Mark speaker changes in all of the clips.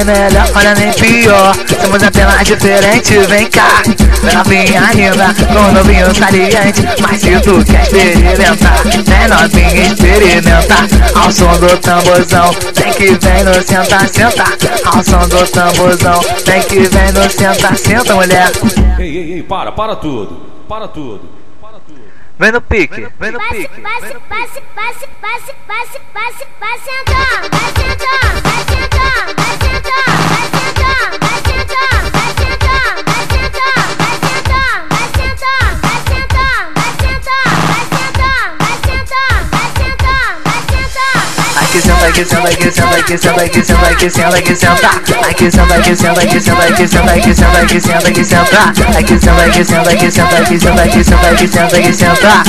Speaker 1: nem melhor, olha nem pior. Somos apenas diferentes, vem cá. Vem novinha linda, com novinho saliente. Mas se tu quer experimentar, vem novinha experimentar. Ao som do tamborzão, vem que vem no senta, senta. Ao som do tamborzão, vem que vem no senta, senta, mulher.
Speaker 2: Ei, para tudo.
Speaker 1: Vem no pique, vem no pique.
Speaker 3: Vai sentando, vai sentando, vai sentando, vai sentando, vai sentando, vai sentando, vai sentando, vai sentando, vai sentando, vai sentando, vai sentando, vai sentando, vai sentando, vai sentando, vai sentando, vai sentando, vai sentando.
Speaker 1: Aqui senta, aqui senta, aqui senta, aqui senta, aqui senta, aqui senta, aqui senta. Aqui senta, aqui senta, aqui senta, aqui senta, aqui senta, aqui senta, aqui senta. Aqui senta, aqui senta, aqui senta, aqui senta, aqui senta, aqui senta, aqui senta.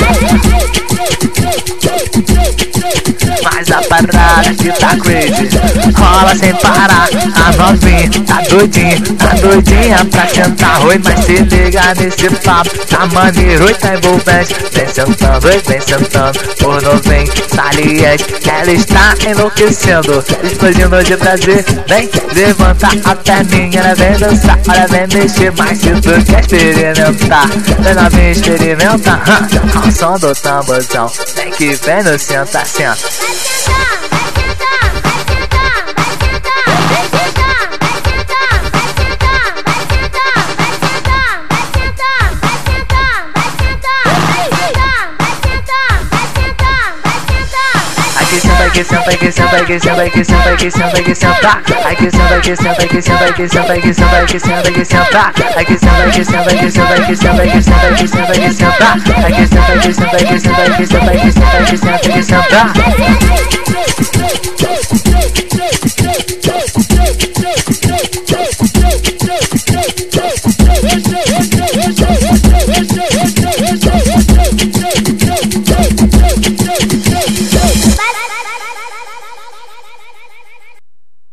Speaker 1: Mas a parada que tá crazy rola sem parar. A novinha tá doidinha pra sentar. Oi, mas se liga nesse papo, tá maneiro e tá envolvente. Vem sentando, oi, vem sentando, por novem saliente. Ela está enlouquecendo, explodindo de prazer. Vem levantar a perninha, ela vem dançar, ela vem mexer. Mas se tu quer experimentar, vem novinha experimentar. Ao som do tamborzão, vem que vem no senta, senta. Aqui senta, aqui senta, aqui senta, aqui senta, aqui senta, aqui senta. Aqui senta, aqui senta, aqui senta, aqui senta, aqui senta, aqui senta, aqui senta. Aqui senta, aqui senta, aqui senta, aqui senta, aqui senta, aqui senta, aqui senta. Aqui senta, aqui senta, aqui senta, aqui senta, aqui senta, aqui senta, aqui senta.